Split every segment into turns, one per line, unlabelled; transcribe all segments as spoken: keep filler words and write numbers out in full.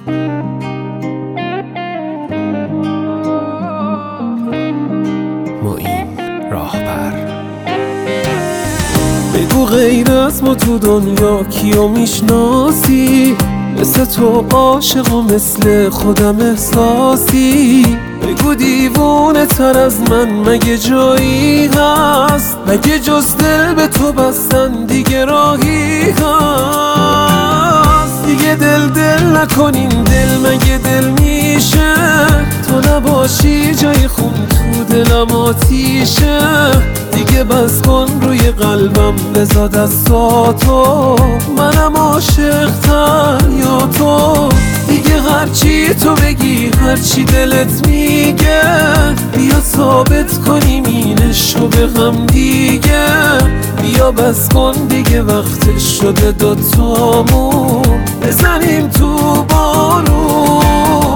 معین راهبر. بگو غیر از ما تو دنیا کیو میشناسی؟ مثل تو عاشق و مثل خودم احساسی. بگو دیوونه تر از من مگه جایی هست؟ مگه جز دل به تو بستن دیگه راهی هست؟ دیگه دل دل نکنین، دل مگه دل میشه؟ تو نباشی جای خون تو دلم آتیشه. دیگه بس کن روی قلبم بذار دستاتو، منم عاشق تر یا تو؟ دیگه هرچی تو بگی هرچی دلت میگه، بیا ثابت کنیم اینشو به هم دیگه. بیا بس کن دیگه وقتش شده دوتامون بزنیم تو بارون.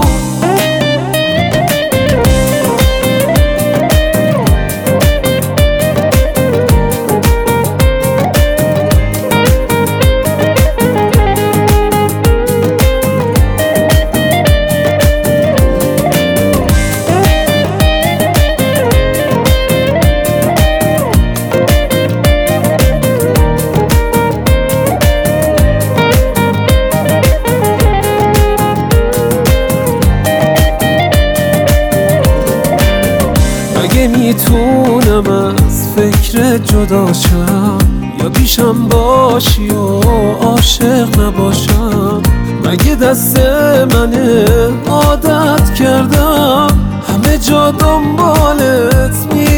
اگه میتونم از فکر جدا شم، یا پیشم باشی و عاشق نباشم. مگه دست منه عادت کردم همه جا دنبالت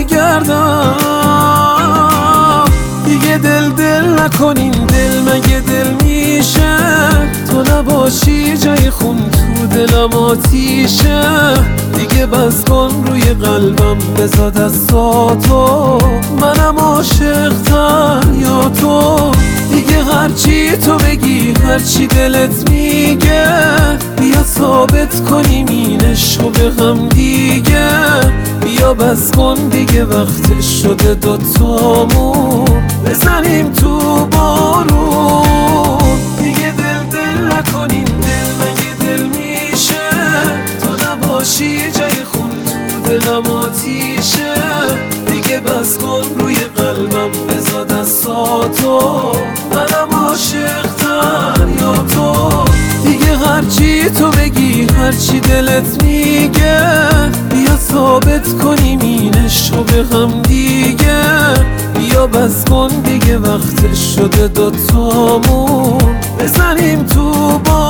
میگردم. دیگه دل دل نکنین، دل مگه دل میشه؟ تو نباشی جای خون تو دلم آتیشه. دیگه بس کن روی قلبم بذار دستاتو، منم عاشق تر یا تو؟ دیگه هرچی تو بگی هرچی دلت میگه، بیا ثابت کنیم اینشو به هم دیگه. بیا بس کن دیگه وقتش شده دوتامون بزنیم تو بارون. دیگه دل دل نکنیم، دل مگه دل میشه؟ تو نباشی جای خون تو دلم آتیشه. دیگه بس کن روی قلبم بذار دستاتو، منم عاشق تر یا تو؟ دیگه هرچی تو بگی هرچی دلت میگه، بیا ثابت کنیم اینشو به هم دیگه. بیا بس کن دیگه وقتش شده دوتامون بزنیم تو با